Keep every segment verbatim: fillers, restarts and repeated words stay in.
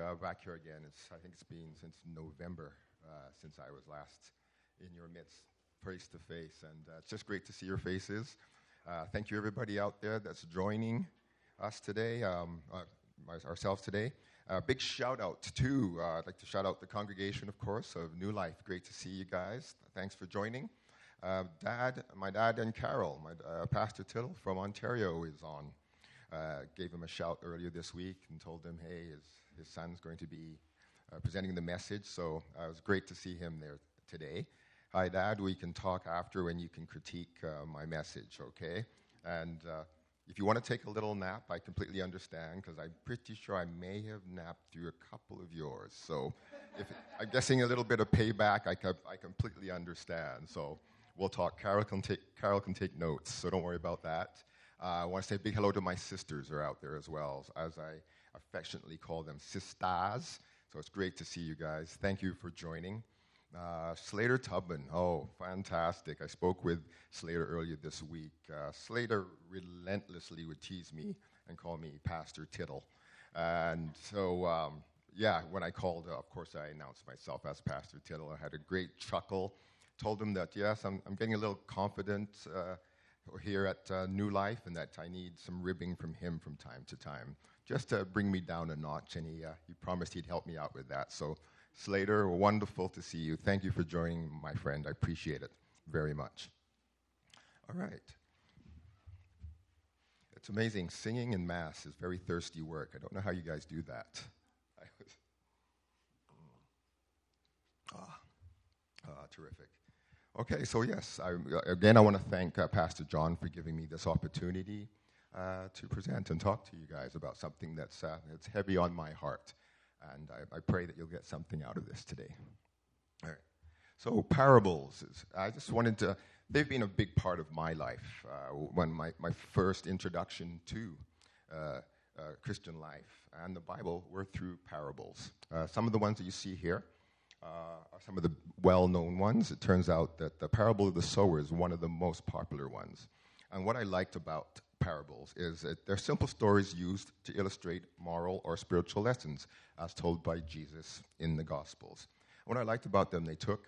uh, back here again. It's, I think it's been since November uh, since I was last in your midst, face to face, and uh, it's just great to see your faces. Uh, thank you, everybody out there that's joining us today, um, uh, ourselves today. Uh, big shout out to, uh, I'd like to shout out the congregation, of course, of New Life. Great to see you guys. Thanks for joining. Uh, dad, my dad and Carol, my uh, Pastor Tittle from Ontario is on. Uh, gave him a shout earlier this week and told him, hey, his, his son's going to be uh, presenting the message. So uh, it was great to see him there today. Hi, Dad. We can talk after and you can critique uh, my message, okay? And uh, if you want to take a little nap, I completely understand, because I'm pretty sure I may have napped through a couple of yours. So if it, I'm guessing a little bit of payback, I, co- I completely understand. So we'll talk. Carol can take, Carol can take notes, so don't worry about that. Uh, I want to say a big hello to my sisters who are out there as well, as I affectionately call them, sisters. So it's great to see you guys. Thank you for joining. Uh, Slater Tubman, oh, fantastic. I spoke with Slater earlier this week. Uh, Slater relentlessly would tease me and call me Pastor Tittle. And so, um, yeah, when I called, uh, of course, I announced myself as Pastor Tittle. I had a great chuckle. Told him that, yes, I'm, I'm getting a little confident uh, here at uh, New Life, and that I need some ribbing from him from time to time, just to bring me down a notch, and he, uh, he promised he'd help me out with that. So, Slater, wonderful to see you. Thank you for joining, my friend. I appreciate it very much. All right. It's amazing. Singing in Mass is very thirsty work. I don't know how you guys do that. I was, ah, ah, terrific. Okay, so yes, I, again, I want to thank uh, Pastor John for giving me this opportunity uh, to present and talk to you guys about something that's, uh, that's heavy on my heart. And I, I pray that you'll get something out of this today. All right. So parables, is, I just wanted to, they've been a big part of my life. Uh, when my, my first introduction to uh, uh, Christian life and the Bible were through parables. Uh, some of the ones that you see here uh, are some of the well-known ones. It turns out that the parable of the sower is one of the most popular ones. And what I liked about parables is that they're simple stories used to illustrate moral or spiritual lessons as told by Jesus in the Gospels. What I liked about them, they took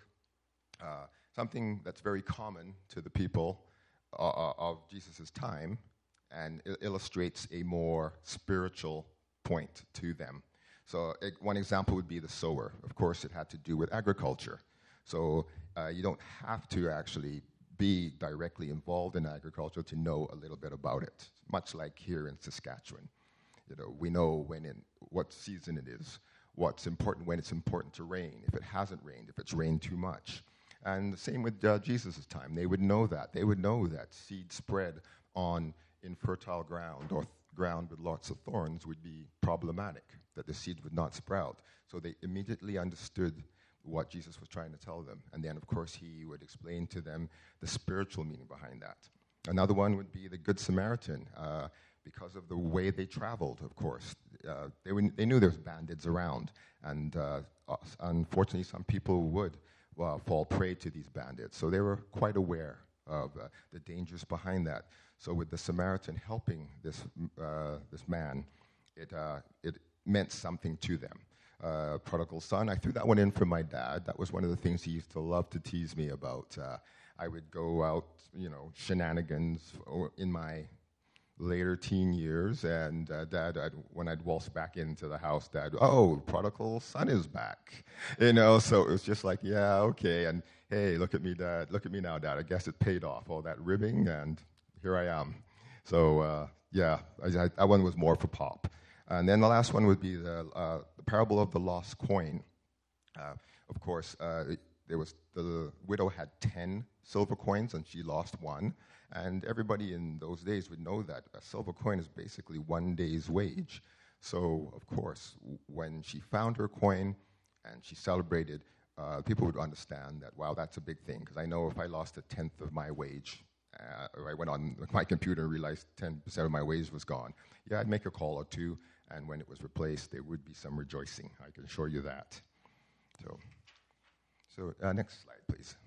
uh, something that's very common to the people uh, of Jesus' time and it illustrates a more spiritual point to them. So it, one example would be the sower. Of course, it had to do with agriculture. So uh, you don't have to actually be directly involved in agriculture to know a little bit about it, much like here in Saskatchewan. You know, we know when in what season it is, what's important, when it's important to rain, if it hasn't rained, if it's rained too much. And the same with uh, Jesus' time. They would know that. They would know that seed spread on infertile ground or th- ground with lots of thorns would be problematic, that the seed would not sprout. So they immediately understood what Jesus was trying to tell them. And then, of course, he would explain to them the spiritual meaning behind that. Another one would be the Good Samaritan. Uh, because of the way they traveled, of course. Uh, they, were, they knew there was bandits around, and uh, unfortunately some people would uh, fall prey to these bandits. So they were quite aware of uh, the dangers behind that. So with the Samaritan helping this uh, this man, it, uh, it meant something to them. Uh, prodigal son, I threw that one in for my dad. That was one of the things he used to love to tease me about. Uh, I would go out, you know, shenanigans in my later teen years, and uh, Dad, I'd, when I'd waltz back into the house, Dad, oh, prodigal son is back, you know. So it was just like, yeah, okay, and hey, look at me, Dad, look at me now, Dad. I guess it paid off, all that ribbing, and here I am. So uh, yeah, I, I, that one was more for pop. And then the last one would be the, uh, the parable of the lost coin. Uh, of course, uh, it, there was the widow had ten silver coins, and she lost one. And everybody in those days would know that a silver coin is basically one day's wage. So, of course, w- when she found her coin and she celebrated, uh, people would understand that, wow, that's a big thing. Because I know if I lost a tenth of my wage, uh, or I went on my computer and realized ten percent of my wage was gone, yeah, I'd make a call or two. And when it was replaced, there would be some rejoicing. I can assure you that. So, so uh, next slide, please.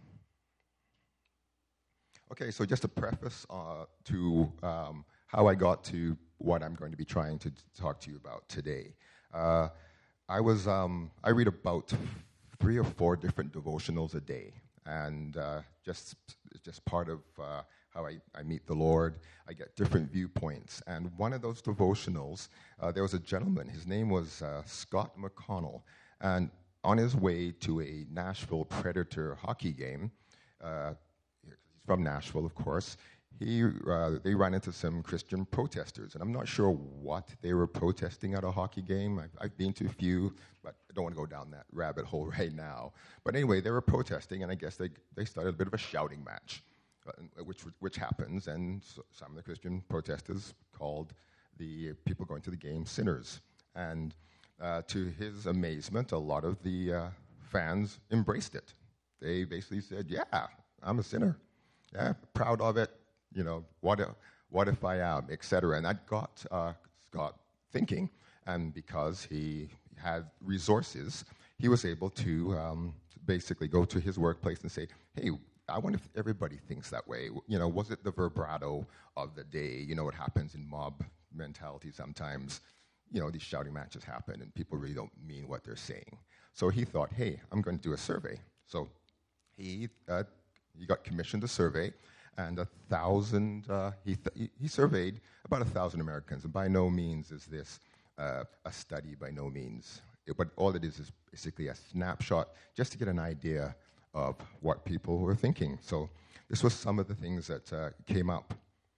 Okay, so just a preface uh, to um, how I got to what I'm going to be trying to talk to you about today. Uh, I was um, I read about three or four different devotionals a day, and uh, just just part of uh, how I, I meet the Lord. I get different viewpoints, and one of those devotionals, uh, there was a gentleman. His name was uh, Scott McConnell, and on his way to a Nashville Predator hockey game, uh, he's from Nashville, of course. He, uh, they ran into some Christian protesters, and I'm not sure what they were protesting at a hockey game. I've, I've been to a few, but I don't want to go down that rabbit hole right now. But anyway, they were protesting, and I guess they, they started a bit of a shouting match, uh, which, which happens, and so some of the Christian protesters called the people going to the game sinners. And uh, to his amazement, a lot of the uh, fans embraced it. They basically said, yeah, I'm a sinner. Yeah, proud of it. You know, what if, what if I am, et cetera. And that got uh, Scott thinking, and because he had resources, he was able to um, basically go to his workplace and say, hey, I wonder if everybody thinks that way. You know, was it the vibrato of the day? You know what happens in mob mentality sometimes. You know, these shouting matches happen, and people really don't mean what they're saying. So he thought, hey, I'm going to do a survey. So he, uh, he got commissioned a survey, and a thousand, uh, he, th- he surveyed about a thousand Americans. And by no means is this uh, a study, by no means. It, but all it is is basically a snapshot just to get an idea of what people were thinking. So this was some of the things that uh, came up.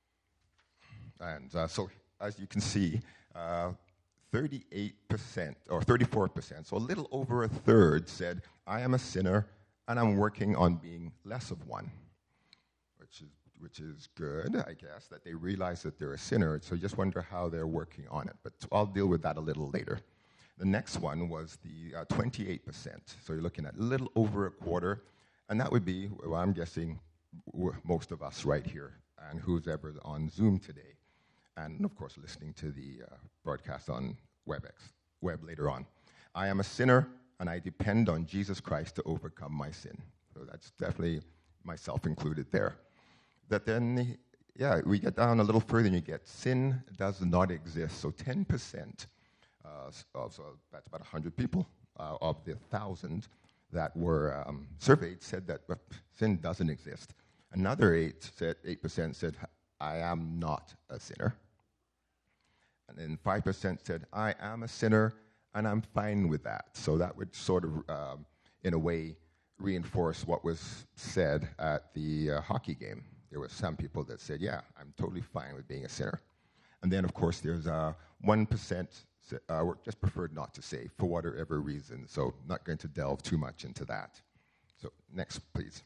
And uh, so as you can see, uh, thirty-eight percent or thirty-four percent, so a little over a third said, I am a sinner and I'm working on being less of one. Which is, which is good, I guess, that they realize that they're a sinner, so you just wonder how they're working on it. But I'll deal with that a little later. The next one was the uh, twenty-eight percent, so you're looking at a little over a quarter, and that would be, well, I'm guessing, w- most of us right here, and who's ever on Zoom today, and of course listening to the uh, broadcast on WebEx, web later on. I am a sinner, and I depend on Jesus Christ to overcome my sin. So that's definitely myself included there. That then, yeah, we get down a little further and you get sin does not exist. So ten percent, uh, of, so that's about one hundred people uh, of the one thousand that were um, surveyed said that uh, sin doesn't exist. Another eight said, eight percent said, I am not a sinner. And then five percent said, I am a sinner and I'm fine with that. So that would sort of, um, in a way, reinforce what was said at the uh, hockey game. There were some people that said, yeah, I'm totally fine with being a sinner. And then, of course, there's uh, one percent uh, just preferred not to say for whatever reason, so not going to delve too much into that. So next, please.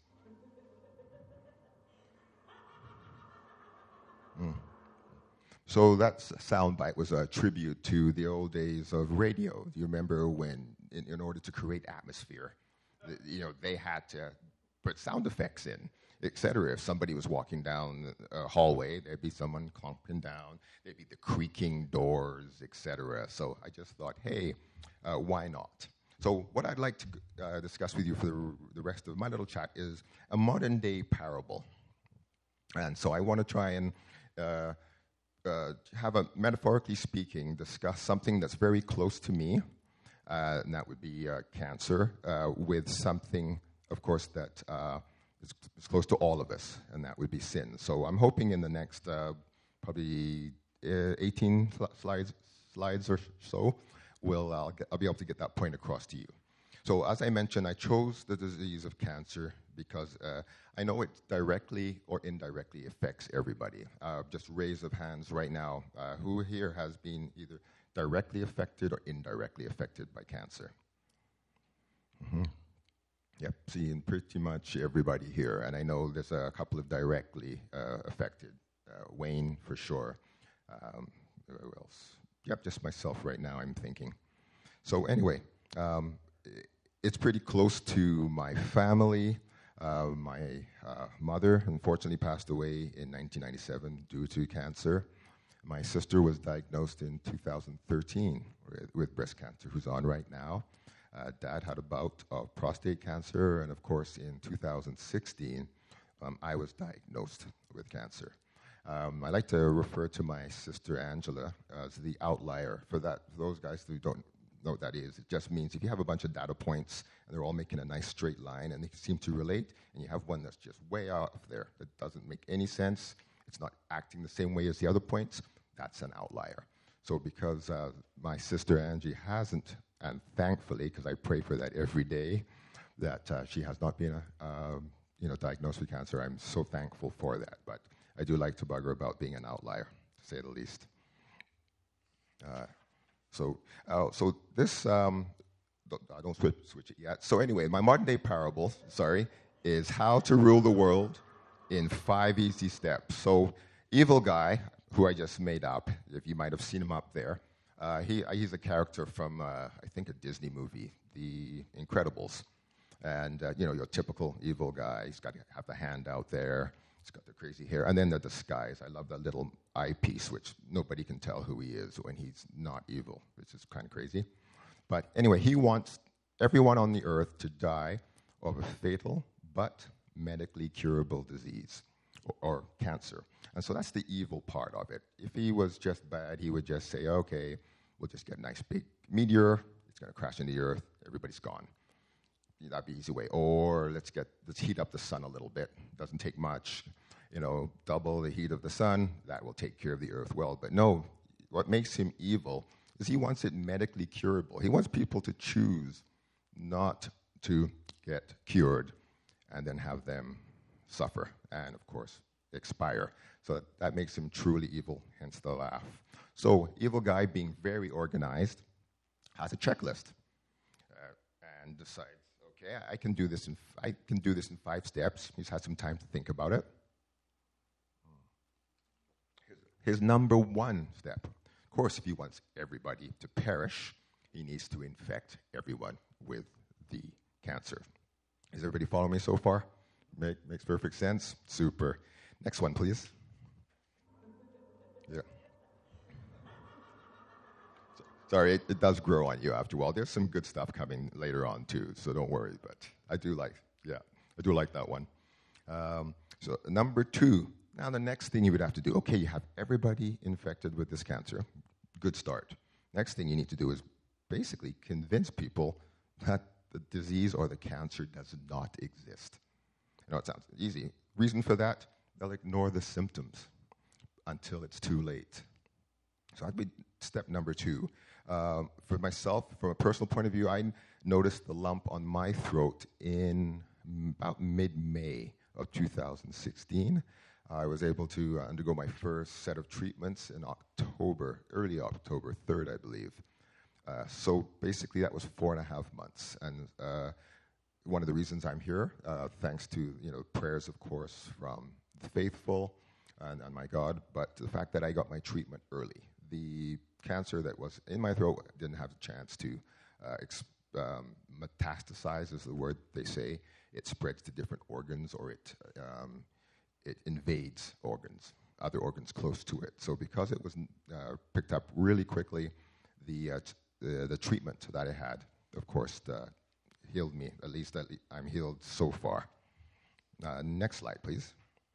Mm. So that soundbite was a tribute to the old days of radio. Do you remember when, in, in order to create atmosphere, the, you know, they had to put sound effects in, et cetera. If somebody was walking down a hallway, there'd be someone clumping down. There'd be the creaking doors, et cetera. So I just thought, hey, uh, why not? So what I'd like to uh, discuss with you for the, the rest of my little chat is a modern-day parable. And so I want to try and uh, uh, have a, metaphorically speaking, discuss something that's very close to me, uh, and that would be uh, cancer, uh, with something, of course, that uh, is, is close to all of us, and that would be sin. So I'm hoping in the next uh, probably uh, eighteen sl- slides, slides or so, we'll, uh, get, I'll be able to get that point across to you. So as I mentioned, I chose the disease of cancer because uh, I know it directly or indirectly affects everybody. Uh, just raise of hands right now. Uh, who here has been either directly affected or indirectly affected by cancer? Mm-hmm. Yep, seeing pretty much everybody here. And I know there's a couple of directly uh, affected. Uh, Wayne, for sure. Um, who else? Yep, just myself right now, I'm thinking. So anyway, um, it's pretty close to my family. Uh, my uh, mother, unfortunately, passed away in nineteen ninety-seven due to cancer. My sister was diagnosed in two thousand thirteen with, with breast cancer, who's on right now. Uh, Dad had a bout of prostate cancer, and of course, in two thousand sixteen, um, I was diagnosed with cancer. Um, I like to refer to my sister Angela as the outlier. For that, for those guys who don't know what that is. It just means if you have a bunch of data points and they're all making a nice straight line and they seem to relate, and you have one that's just way off there that doesn't make any sense, it's not acting the same way as the other points, that's an outlier. So because uh, my sister Angie hasn't, and thankfully, because I pray for that every day, that uh, she has not been a, um, you know, diagnosed with cancer, I'm so thankful for that. But I do like to bug her about being an outlier, to say the least. Uh, so, uh, so this, um, don't, I don't switch, switch it yet. So anyway, my modern day parable, sorry, is how to rule the world in five easy steps. So, evil guy, who I just made up, if you might have seen him up there, uh, he, uh, he's a character from, uh, I think, a Disney movie, The Incredibles. And, uh, you know, your typical evil guy. He's got to have the hand out there. He's got the crazy hair. And then the disguise. I love that little eyepiece, which nobody can tell who he is when he's not evil, which is kind of crazy. But anyway, he wants everyone on the earth to die of a fatal but medically curable disease or, or cancer. And so that's the evil part of it. If he was just bad, he would just say, okay, we'll just get a nice big meteor. It's going to crash into the earth. Everybody's gone. That'd be an easy way. Or let's get let's heat up the sun a little bit. Doesn't take much. You know, double the heat of the sun. That will take care of the earth well. But no, what makes him evil is he wants it medically curable. He wants people to choose not to get cured and then have them suffer and, of course, expire. So that, that makes him truly evil, hence the laugh. So evil guy, being very organized, has a checklist uh, and decides, okay, I can do this in f- I can do this in five steps. He's had some time to think about it. His, his number one step, of course, if he wants everybody to perish, he needs to infect everyone with the cancer. Is everybody following me so far? Make, makes perfect sense. Super. Next one, please. Yeah. So, sorry, it, it does grow on you after a while. There's some good stuff coming later on too, so don't worry. But I do like, yeah, I do like that one. Um, so number two. Now the next thing you would have to do. Okay, you have everybody infected with this cancer. Good start. Next thing you need to do is basically convince people that the disease or the cancer does not exist. You know, it sounds easy. Reason for that? They'll ignore the symptoms until it's too late. So that'd be step number two. Um, for myself, from a personal point of view, I noticed the lump on my throat in about mid-May of two thousand sixteen. I was able to uh, undergo my first set of treatments in October, early October third, I believe. Uh, so basically, that was four and a half months. And uh, one of the reasons I'm here, uh, thanks to you know prayers, of course, from the faithful and, and my God, but the fact that I got my treatment early. The cancer that was in my throat didn't have a chance to uh, exp- um, metastasize, is the word they say. It spreads to different organs, or it um, it invades organs, other organs close to it. So because it was uh, picked up really quickly, the, uh, t- the the treatment that I had, of course, uh, healed me. At least, at least I'm healed so far. Uh, next slide, please.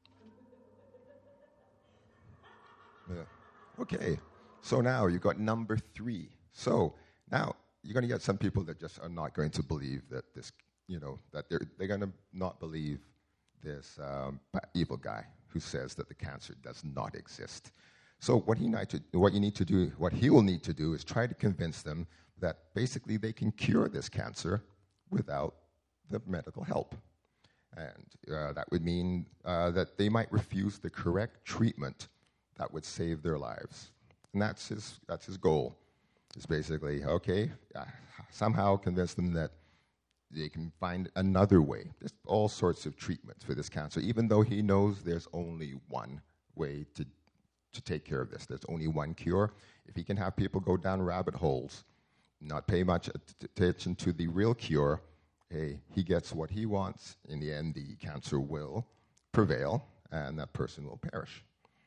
Yeah. Okay. So now you got number three. So now you're going to get some people that just are not going to believe that this, you know, that they're they're going to not believe this um, evil guy who says that the cancer does not exist. So what he need to, what you need to do, what he will need to do, is try to convince them that basically they can cure this cancer without the medical help, and uh, that would mean uh, that they might refuse the correct treatment that would save their lives. And that's his, that's his goal. It's basically, okay, uh, somehow convince them that they can find another way. There's all sorts of treatments for this cancer, even though he knows there's only one way to, to take care of this. There's only one cure. If he can have people go down rabbit holes, not pay much attention to the real cure, hey, he gets what he wants. In the end, the cancer will prevail, and that person will perish.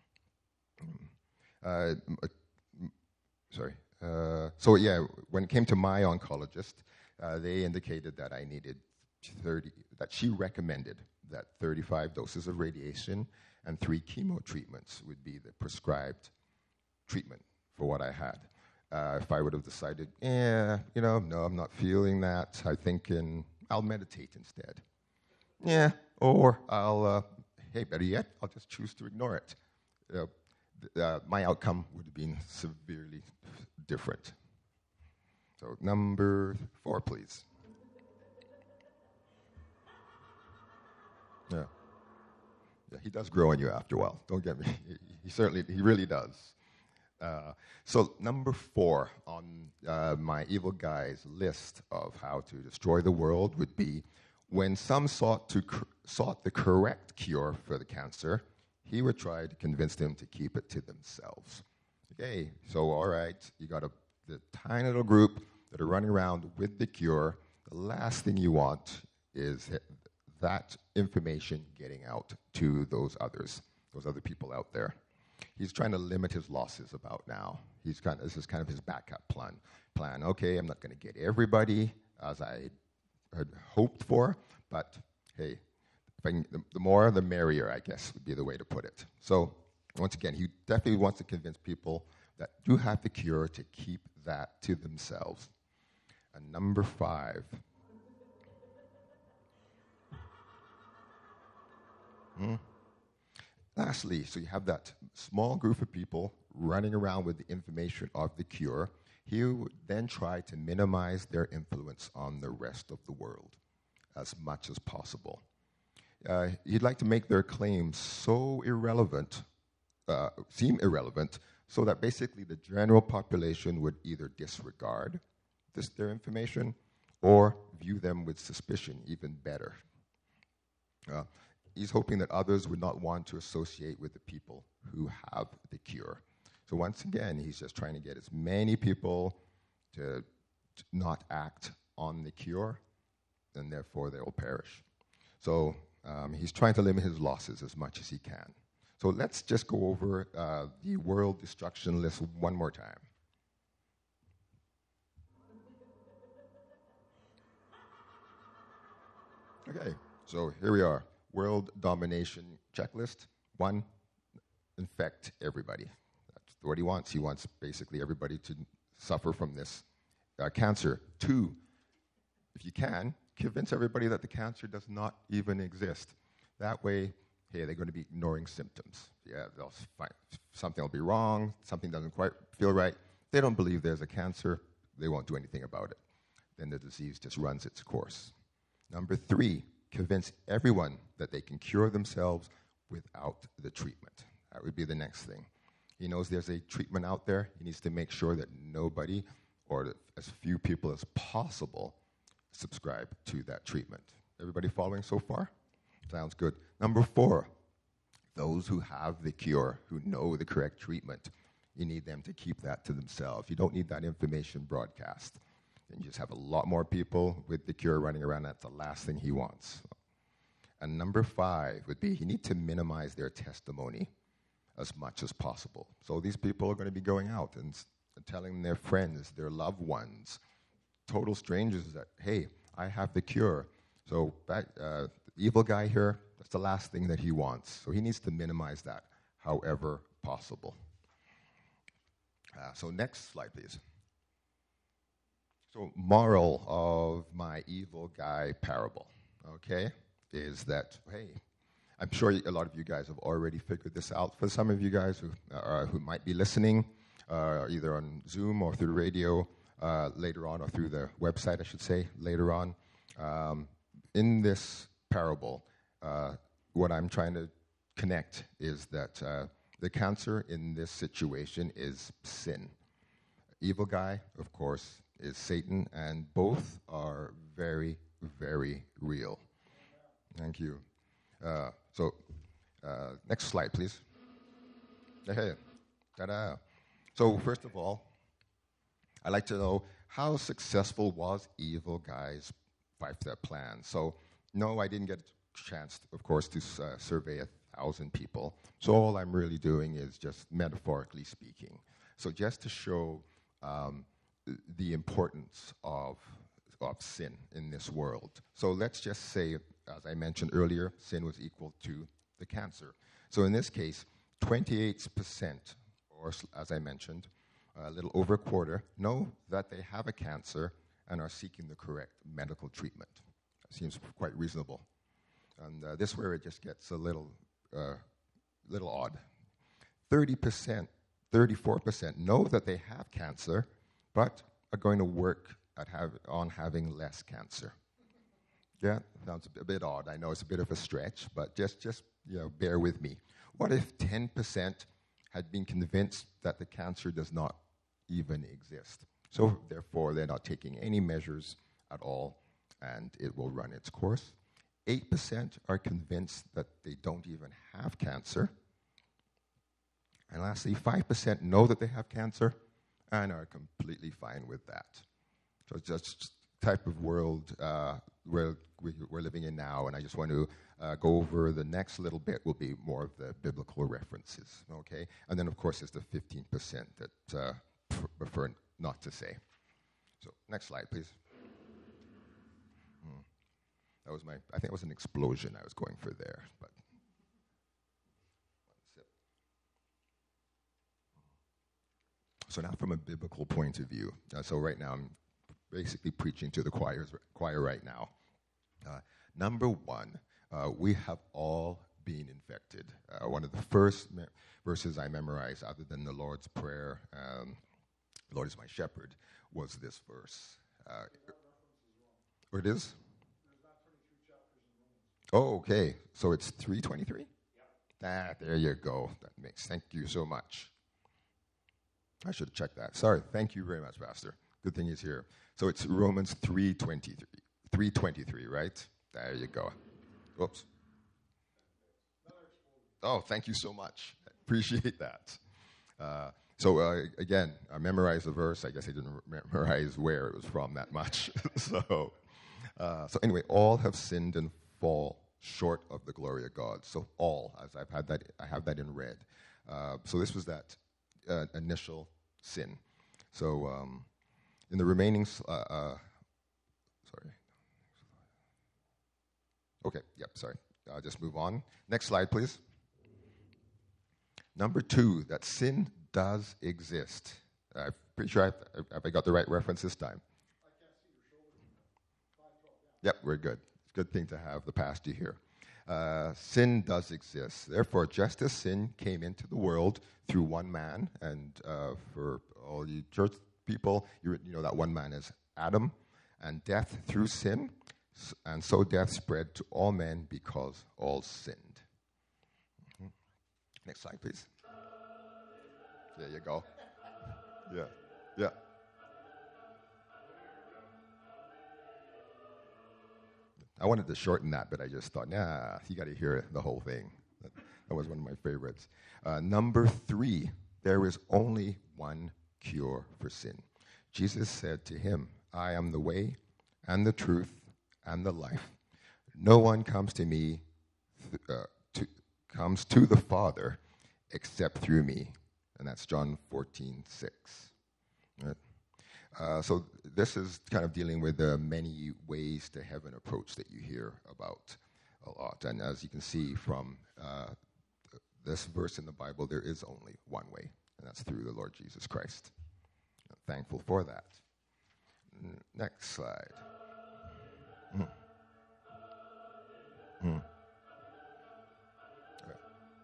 Uh, sorry. Uh, so yeah, when it came to my oncologist, uh, they indicated that I needed thirty. That she recommended that thirty-five doses of radiation and three chemo treatments would be the prescribed treatment for what I had. Uh, if I would have decided, yeah, you know, no, I'm not feeling that, I think in, I'll meditate instead. Yeah, or I'll, uh, hey, better yet, I'll just choose to ignore it. Uh, th- uh, my outcome would have been severely different. So number four, please. Yeah. Yeah, he does grow on you after a while. Don't get me. He, he certainly, he really does. Uh, so number four on uh, my evil guy's list of how to destroy the world would be when some sought to cr- sought the correct cure for the cancer, he would try to convince them to keep it to themselves. Okay, so all right, you got a the tiny little group that are running around with the cure. The last thing you want is that information getting out to those others, those other people out there. He's trying to limit his losses about now. He's kind of, this is kind of his backup plan. Plan. Okay, I'm not going to get everybody as I had hoped for, but hey, if I can, the, the more, the merrier, I guess, would be the way to put it. So once again, he definitely wants to convince people that do have the cure to keep that to themselves. And number five. Hmm. Lastly, so you have that small group of people running around with the information of the cure. He would then try to minimize their influence on the rest of the world as much as possible. Uh, he'd like to make their claims so irrelevant, uh, seem irrelevant, so that basically the general population would either disregard this, their information or view them with suspicion, even better. Uh, he's hoping that others would not want to associate with the people who have the cure. So once again, he's just trying to get as many people to, to not act on the cure, and therefore they will perish. So um, he's trying to limit his losses as much as he can. So let's just go over uh, the world destruction list one more time. Okay, so here we are. World domination checklist. One, infect everybody. That's what he wants. He wants basically everybody to suffer from this uh, cancer. Two, if you can, convince everybody that the cancer does not even exist. That way, hey, they're going to be ignoring symptoms. Yeah, they'll find something will be wrong, something doesn't quite feel right. They don't believe there's a cancer, they won't do anything about it. Then the disease just runs its course. Number three, convince everyone that they can cure themselves without the treatment. That would be the next thing. He knows there's a treatment out there. He needs to make sure that nobody, or as few people as possible, subscribe to that treatment. Everybody following so far? Sounds good. Number four, those who have the cure, who know the correct treatment, you need them to keep that to themselves. You don't need that information broadcast. Then you just have a lot more people with the cure running around. That's the last thing he wants. And number five would be you need to minimize their testimony as much as possible. So these people are going to be going out and, s- and telling their friends, their loved ones, total strangers that, hey, I have the cure. So back, uh, the evil guy here, that's the last thing that he wants. So he needs to minimize that however possible. Uh, so next slide, please. So moral of my evil guy parable, okay, is that, hey, I'm sure a lot of you guys have already figured this out. For some of you guys who, uh, who might be listening, uh, either on Zoom or through the radio uh, later on, or through the website, I should say, later on, um, in this parable, uh, what I'm trying to connect is that uh, the cancer in this situation is sin. Evil guy, of course, is Satan, and both are very, very real. Thank you. Uh, so, uh, next slide, please. Hey, ta-da. So, first of all, I'd like to know how successful was Evil Guy's five-step plan. So, no, I didn't get a chance, of course, to uh, survey a thousand people. So all I'm really doing is just metaphorically speaking. So just to show um, the importance of, of sin in this world. So let's just say, as I mentioned earlier, sin was equal to the cancer. So in this case, twenty-eight percent, or as I mentioned, a little over a quarter, know that they have a cancer and are seeking the correct medical treatment. That seems quite reasonable. And uh, this is where it just gets a little, uh, little odd. thirty percent, thirty-four percent know that they have cancer, but are going to work at have, on having less cancer. Yeah, sounds a bit odd. I know it's a bit of a stretch, but just, just you know, bear with me. What if ten percent had been convinced that the cancer does not even exist? So therefore, they're not taking any measures at all, and it will run its course. eight percent are convinced that they don't even have cancer. And lastly, five percent know that they have cancer and are completely fine with that. So it's just type of world uh, where we're living in now, and I just want to uh, go over the next little bit will be more of the biblical references, okay? And then, of course, there's the fifteen percent that uh, prefer not to say. So next slide, please. Hmm. That was my, I think it was an explosion I was going for there, but. So now from a biblical point of view, uh, so right now I'm basically preaching to the choirs, choir right now. Uh, number one, uh, we have all been infected. Uh, one of the first me- verses I memorized, other than the Lord's Prayer, um, Lord is my shepherd, was this verse. Uh, or it is? Oh, okay. So it's three twenty-three? Yeah. Ah, there you go. That makes, thank you so much. I should have checked that. Sorry. Thank you very much, Pastor. Good thing he's here. So it's Romans three twenty-three. three twenty-three, right? There you go. Oops. Oh, thank you so much. I appreciate that. Uh, so uh, again, I memorized the verse. I guess I didn't memorize where it was from that much. so, uh, so anyway, all have sinned and fall short of the glory of God. So all, as I've had that, I have that in red. Uh, so this was that uh, initial sin. So um, in the remaining, uh, uh, sorry. Okay, yep, sorry. I'll just move on. Next slide, please. Number two, that sin does exist. I'm pretty sure I've, have I got the right reference this time? I can't see your shoulder. five twelve, yeah. Yep, we're good. It's a good thing to have the pastor here. Uh, sin does exist. Therefore, just as sin came into the world through one man, and uh, for all you church people, you, you know that one man is Adam, and death through sin, and so death spread to all men because all sinned. Mm-hmm. Next slide, please. There you go. Yeah, yeah. I wanted to shorten that, but I just thought, nah, you got to hear the whole thing. That, that was one of my favorites. Uh, number three, there is only one cure for sin. Jesus said to him, I am the way and the truth and the life. No one comes to me, th- uh, to, comes to the Father except through me. And that's John fourteen six. Right? Uh, so this is kind of dealing with the many ways to heaven approach that you hear about a lot. And as you can see from uh, this verse in the Bible, there is only one way, and that's through the Lord Jesus Christ. I'm thankful for that. N- next slide. Mm. Mm. All right.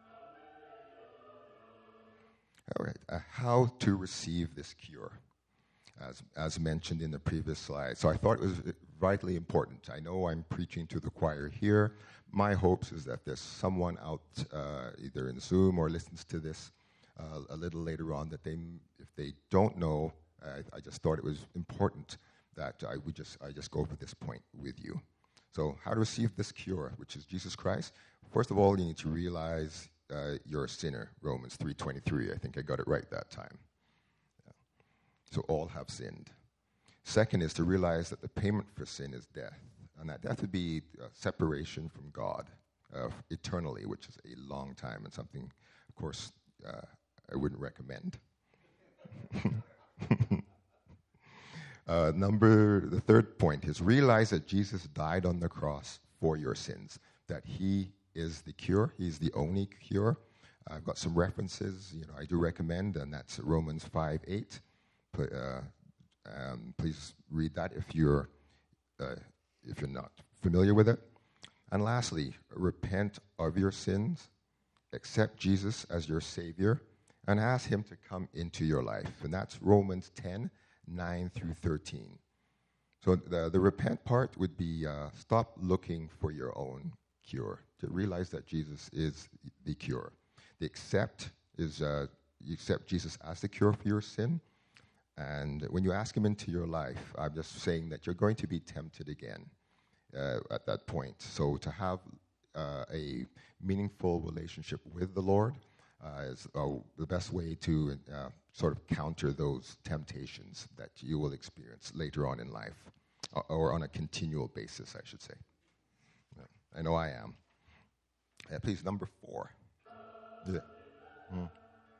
All right. Uh, how to receive this cure. As, as mentioned in the previous slide. So I thought it was vitally important. I know I'm preaching to the choir here. My hopes is that there's someone out uh, either in Zoom or listens to this uh, a little later on that they, if they don't know, uh, I just thought it was important that I would just I just go over this point with you. So how to receive this cure, which is Jesus Christ. First of all, you need to realize uh, you're a sinner. Romans three twenty-three. I think I got it right that time. So all have sinned. Second is to realize that the payment for sin is death. And that death would be uh, separation from God uh, eternally, which is a long time and something, of course, uh, I wouldn't recommend. uh, number, the third point is realize that Jesus died on the cross for your sins, that he is the cure, he's the only cure, I've got some references, you know, I do recommend, and that's Romans five eight. Uh, um, please read that if you're uh, if you're not familiar with it. And lastly, repent of your sins, accept Jesus as your Savior, and ask Him to come into your life. And that's Romans ten nine through thirteen. So the, the repent part would be uh, stop looking for your own cure, to realize that Jesus is the cure. The accept is uh, you accept Jesus as the cure for your sin. And when you ask Him into your life, I'm just saying that you're going to be tempted again uh, at that point. So to have uh, a meaningful relationship with the Lord uh, is uh, the best way to uh, sort of counter those temptations that you will experience later on in life, or, or on a continual basis, I should say. Yeah, I know I am. Uh, please, number four. Yeah. Mm.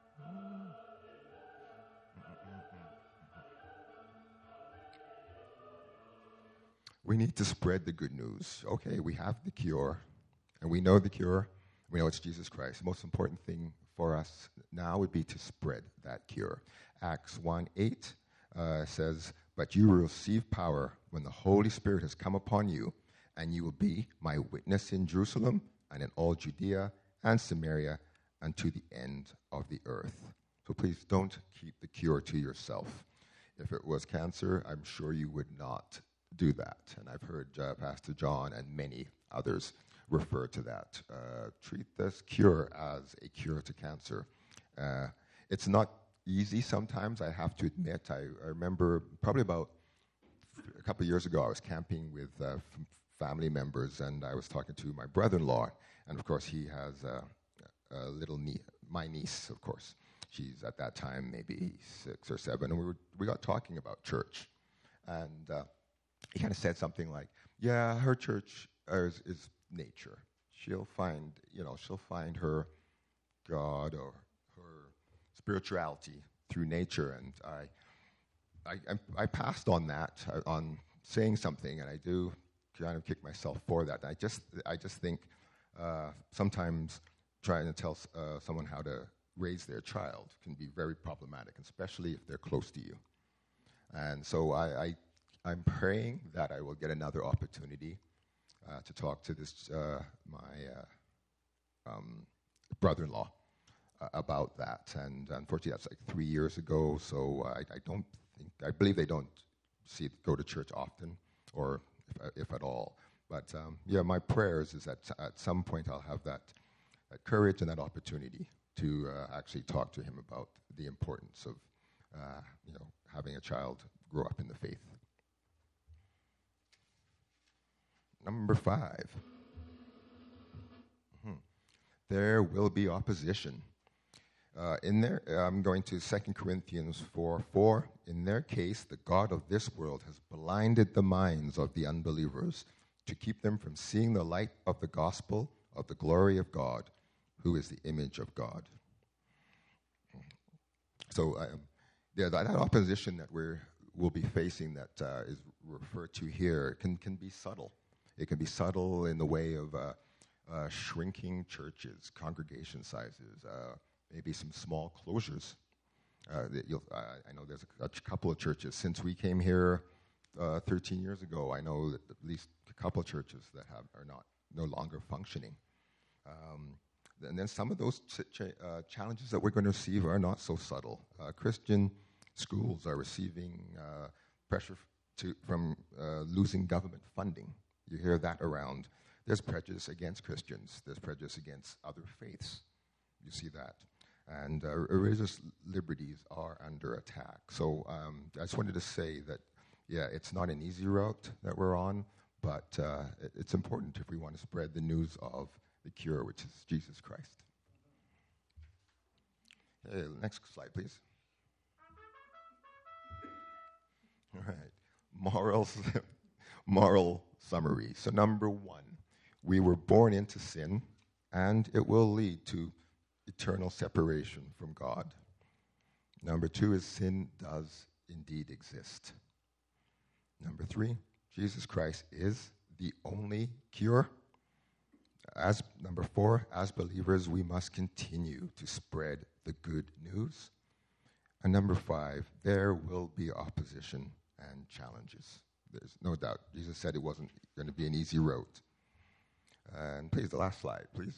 We need to spread the good news. Okay, we have the cure, and we know the cure. We know it's Jesus Christ. The most important thing for us now would be to spread that cure. Acts one eight uh, says, "But you will receive power when the Holy Spirit has come upon you, and you will be my witness in Jerusalem and in all Judea and Samaria and to the end of the earth." So please don't keep the cure to yourself. If it was cancer, I'm sure you would not do that. And I've heard uh, Pastor John and many others refer to that. Uh, treat this cure as a cure to cancer. Uh, it's not easy sometimes, I have to admit. I, I remember probably about a couple of years ago, I was camping with uh, f- family members, and I was talking to my brother-in-law, and of course he has uh, a little nie- my niece, of course. She's at that time maybe six or seven, and we were, we got talking about church. And uh, he kind of said something like, yeah, her church is, is nature. She'll find, you know, she'll find her God or her spirituality through nature. And I, I, I passed on that, uh, on saying something, and I do kind of kick myself for that. I just, I just think uh, sometimes trying to tell uh, someone how to raise their child can be very problematic, especially if they're close to you. And so I, I I'm praying that I will get another opportunity uh, to talk to this uh, my uh, um, brother-in-law uh, about that. And unfortunately, that's like three years ago. So I, I don't think I believe they don't see go to church often, or if, if at all. But um, yeah, my prayers is that at some point I'll have that, that courage and that opportunity to uh, actually talk to him about the importance of uh, you know having a child grow up in the faith. Number five, mm-hmm. There will be opposition. Uh, in there, I'm going to Second Corinthians four four. In their case, the God of this world has blinded the minds of the unbelievers to keep them from seeing the light of the gospel of the glory of God, who is the image of God. So um, yeah, that, that opposition that we're will be facing that uh, is referred to here can can be subtle. It can be subtle in the way of uh, uh, shrinking churches, congregation sizes, uh, maybe some small closures. Uh, that you'll, uh, I know there's a, a couple of churches. Since we came here uh, thirteen years ago, I know that at least a couple of churches that have are not no longer functioning. Um, and then some of those ch- ch- uh, challenges that we're going to receive are not so subtle. Uh, Christian schools are receiving uh, pressure f- to, from uh, losing government funding. You hear that around. There's prejudice against Christians. There's prejudice against other faiths. You see that. And uh, religious liberties are under attack. So um, I just wanted to say that, yeah, it's not an easy route that we're on, but uh, it, it's important if we want to spread the news of the cure, which is Jesus Christ. Okay, next slide, please. All right, morals, moral summary. So number one, we were born into sin, and it will lead to eternal separation from God. Number two is sin does indeed exist. Number three, Jesus Christ is the only cure. as number four, as believers, we must continue to spread the good news. And number five, there will be opposition and challenges. There's no doubt. Jesus said it wasn't going to be an easy road. And please, the last slide, please.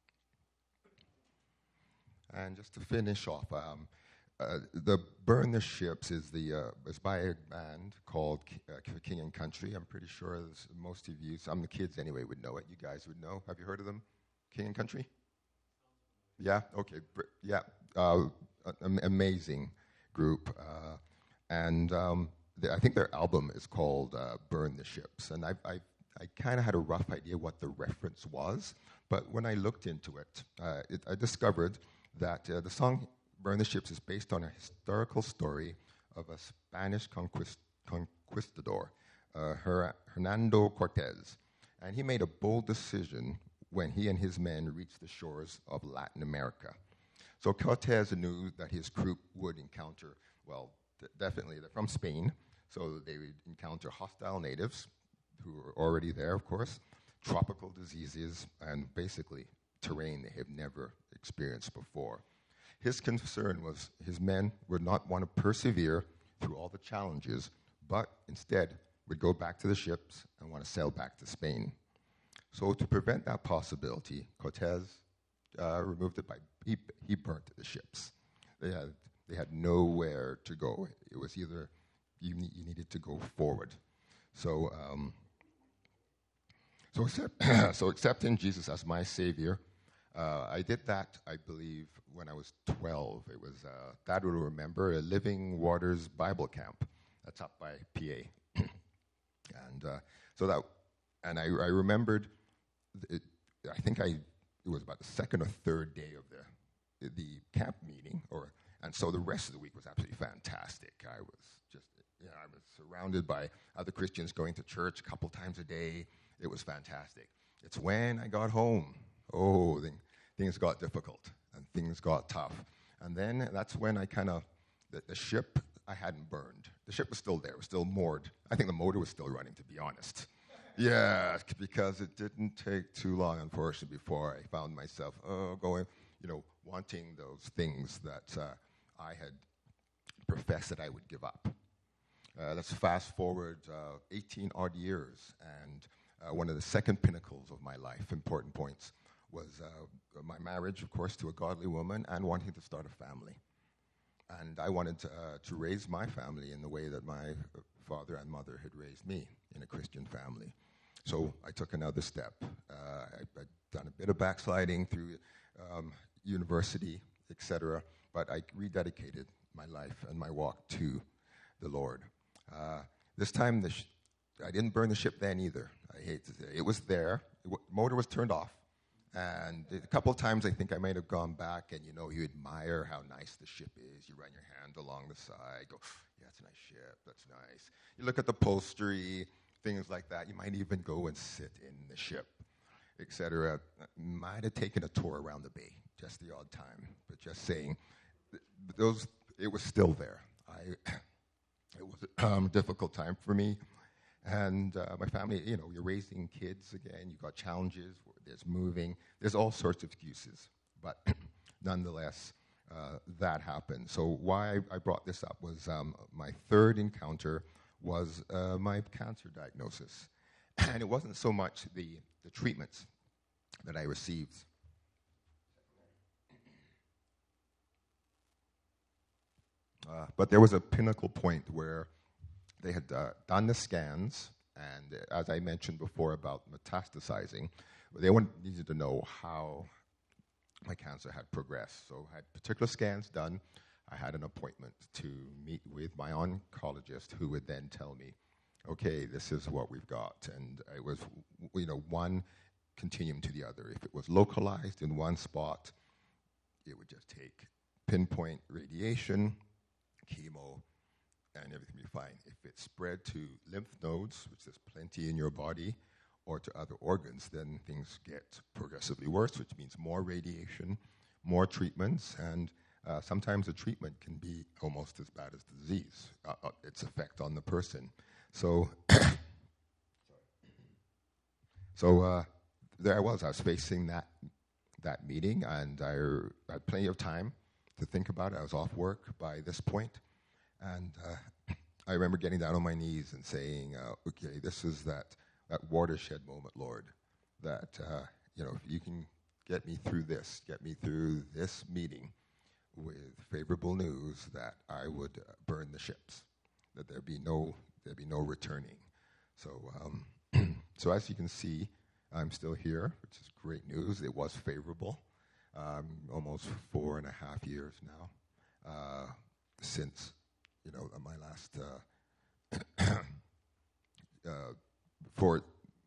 And just to finish off, um, uh, the Burn the Ships is the uh, is by a band called K- uh, King and Country. I'm pretty sure most of you, some of the kids anyway, would know it. You guys would know. Have you heard of them? King and Country? Yeah. Okay. Br- yeah. Uh, am- amazing group, uh, and um, th- I think their album is called uh, "Burn the Ships." And I, I, I kind of had a rough idea what the reference was, but when I looked into it, uh, it I discovered that uh, the song "Burn the Ships" is based on a historical story of a Spanish conquist- conquistador, uh, Her- Hernando Cortez, and he made a bold decision when he and his men reached the shores of Latin America. So Cortez knew that his crew would encounter, well, d- definitely they're from Spain, so they would encounter hostile natives who were already there, of course, tropical diseases, and basically terrain they have never experienced before. His concern was his men would not want to persevere through all the challenges, but instead would go back to the ships and want to sail back to Spain. So to prevent that possibility, Cortez uh, removed it by, he, he burnt the ships. They had, they had nowhere to go. It was either you, ne- you needed to go forward. So, um, so, accept, so accepting Jesus as my Savior, uh, I did that, I believe, when I was twelve. It was, uh, Dad will remember, a Living Waters Bible Camp. That's up by P A. and uh, so that, and I, I remembered, it, I think I, it was about the second or third day of the the camp meeting, or and so the rest of the week was absolutely fantastic. I was just, you know, I was surrounded by other Christians going to church a couple times a day. It was fantastic. It's when I got home, oh, th- things got difficult and things got tough. And then that's when I kind of, the, the ship I hadn't burned. The ship was still there, it was still moored. I think the motor was still running, to be honest. Yeah, because it didn't take too long, unfortunately, before I found myself uh, going, you know, wanting those things that uh, I had professed that I would give up. Uh, let's fast forward uh, eighteen odd years, and uh, one of the second pinnacles of my life, important points, was uh, my marriage, of course, to a godly woman and wanting to start a family. And I wanted to, uh, to raise my family in the way that my father and mother had raised me, in a Christian family. So I took another step. Uh, I, I'd done a bit of backsliding through um, university, et cetera, but I rededicated my life and my walk to the Lord. Uh, this time, the sh- I didn't burn the ship then either. I hate to say it. It was there. The w- motor was turned off. And a couple of times I think I might have gone back and, you know, you admire how nice the ship is. You run your hand along the side, go, yeah, that's a nice ship, that's nice. You look at the upholstery, things like that. You might even go and sit in the ship, et cetera. Might have taken a tour around the bay, just the odd time. But just saying, those it was still there. I, it was a um, difficult time for me. And uh, my family, you know, you're raising kids again, you've got challenges, there's moving, there's all sorts of excuses. But nonetheless, uh, that happened. So why I brought this up was um, my third encounter was uh, my cancer diagnosis. And it wasn't so much the, the treatments that I received. Uh, but there was a pinnacle point where they had uh, done the scans, and uh, as I mentioned before about metastasizing, they wanted, needed to know how my cancer had progressed. So I had particular scans done. I had an appointment to meet with my oncologist, who would then tell me, okay, this is what we've got. And it was, you know, one continuum to the other. If it was localized in one spot, it would just take pinpoint radiation, chemo, and everything will be fine. If it's spread to lymph nodes, which there's plenty in your body, or to other organs, then things get progressively worse, which means more radiation, more treatments, and uh, sometimes the treatment can be almost as bad as the disease, uh, uh, its effect on the person. So, so uh, there I was. I was facing that that meeting, and I, I had plenty of time to think about it. I was off work by this point, and uh, I remember getting down on my knees and saying, uh, okay, this is that, that watershed moment, Lord, that, uh, you know, if you can get me through this, get me through this meeting with favorable news, that I would uh, burn the ships, that there'd be no, there'd be no returning. So, um, so as you can see, I'm still here, which is great news. It was favorable. Um, almost four and a half years now uh, since, you know, my last, uh, uh, for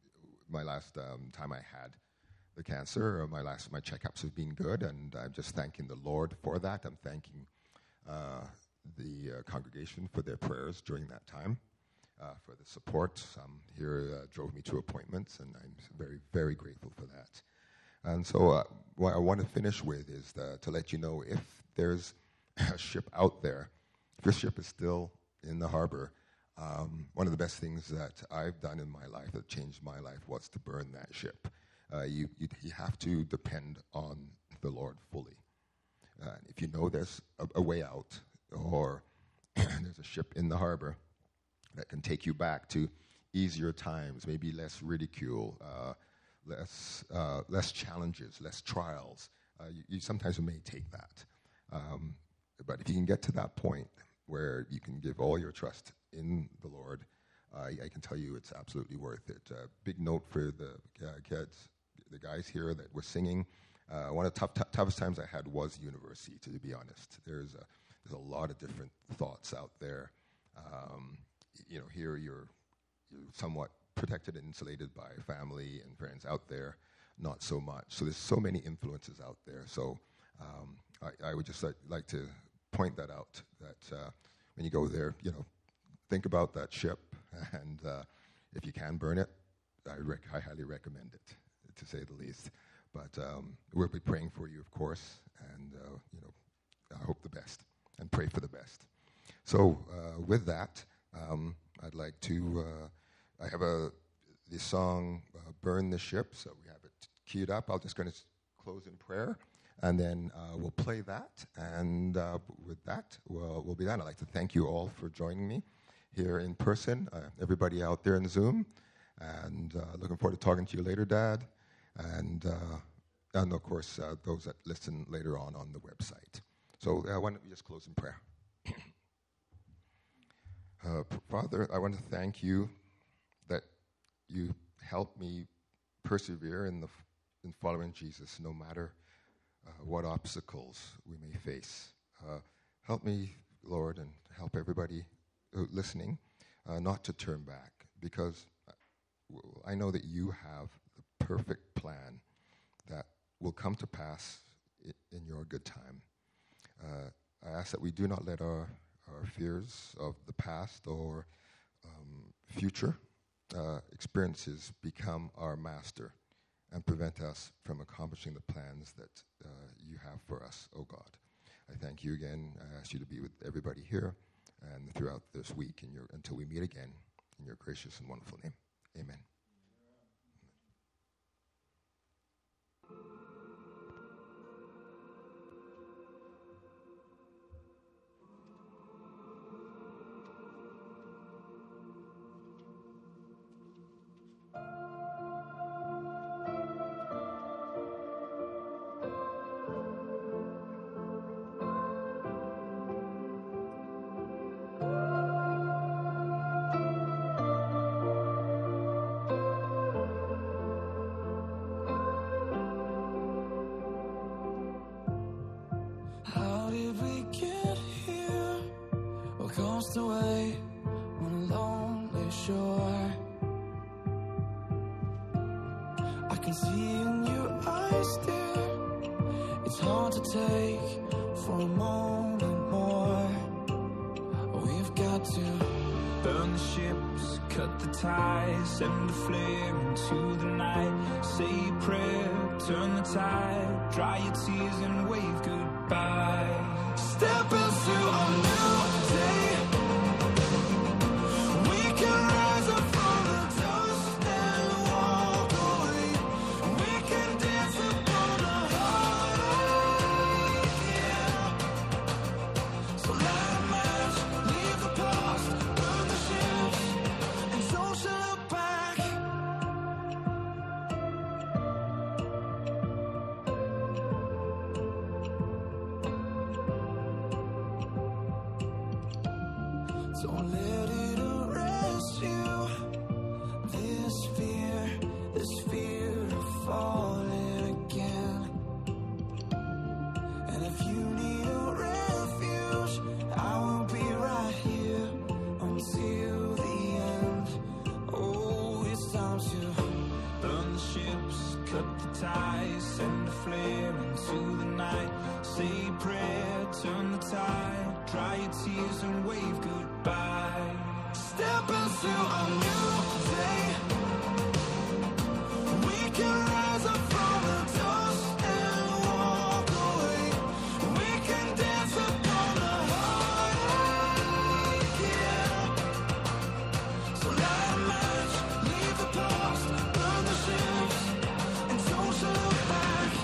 my last um, time I had the cancer, or my last, my checkups have been good, and I'm just thanking the Lord for that. I'm thanking uh, the uh, congregation for their prayers during that time. Uh, for the support. Some here uh, drove me to appointments, and I'm very, very grateful for that. And so uh, what I want to finish with is the, to let you know, if there's a ship out there, if your ship is still in the harbor, um, one of the best things that I've done in my life that changed my life was to burn that ship. Uh, you, you, you have to depend on the Lord fully. Uh, if you know there's a, a way out, or there's a ship in the harbor that can take you back to easier times, maybe less ridicule, uh, less uh, less challenges, less trials. Uh, you, you sometimes may take that. Um, but if you can get to that point where you can give all your trust in the Lord, uh, I can tell you it's absolutely worth it. Uh, big note for the uh, kids, the guys here that were singing. Uh, one of the tough, t- toughest times I had was university, to be honest. There's a, there's a lot of different thoughts out there. Um, You know, here you're, you're somewhat protected and insulated by family and friends. Out there, not so much. So there's so many influences out there. So um, I, I would just like, like to point that out, that uh, when you go there, you know, think about that ship, and uh, if you can burn it, I, rec- I highly recommend it, to say the least. But um, we'll be praying for you, of course, and, uh, you know, I hope the best and pray for the best. So uh, with that, Um, I'd like to, uh, I have a, the song, uh, Burn the Ship, so we have it queued up. I'm just going to s- close in prayer, and then uh, we'll play that, and uh, with that, we'll, we'll be done. I'd like to thank you all for joining me here in person, uh, everybody out there in Zoom, and uh, looking forward to talking to you later, Dad, and, uh, and of course, uh, those that listen later on on the website. So uh, why don't we just close in prayer? Uh, Father, I want to thank you that you help me persevere in the f- in following Jesus, no matter uh, what obstacles we may face. Uh, help me, Lord, and help everybody uh, listening uh, not to turn back, because I know that you have the perfect plan that will come to pass I- in your good time. Uh, I ask that we do not let our our fears of the past or um, future uh, experiences become our master and prevent us from accomplishing the plans that uh, you have for us, oh God. I thank you again. I ask you to be with everybody here and throughout this week in your, until we meet again, in your gracious and wonderful name. Amen. How did we get here? What comes away on a lonely shore? I can see in your eyes, dear, it's hard to take for a moment more. We've got to burn the ships, cut the ties, send a flare into the night. Say a prayer, turn the tide, dry your tears and wave goodbye. Step into a new day. We can rise up from the dust and walk away. We to burn the ships, cut the ties, send a flare into the night. Say a prayer, turn the tide, dry your tears and wave goodbye. Step into a new day. We can rise up from the dust and walk away. We can dance upon the heartache, yeah. So light a match, leave the past, burn the ships, and don't you look back.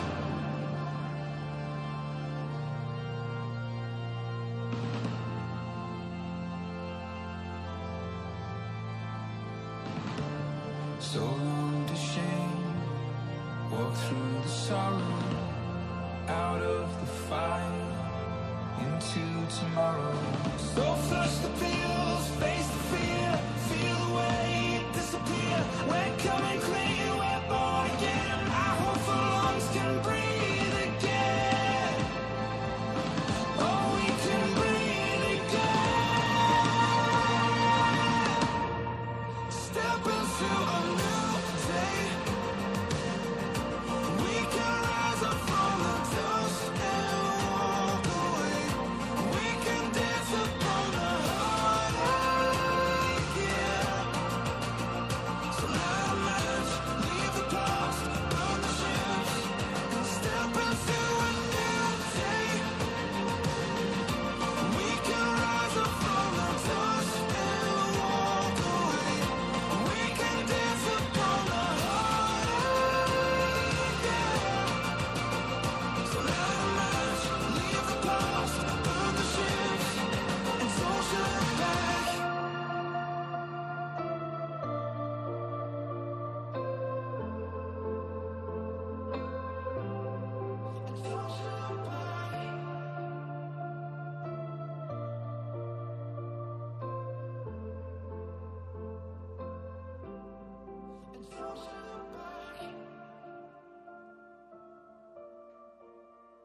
So long to shame, walk through the sorrow, out of the fire, into tomorrow. So flush the pills, face the fear, feel the way disappear. We're coming clear.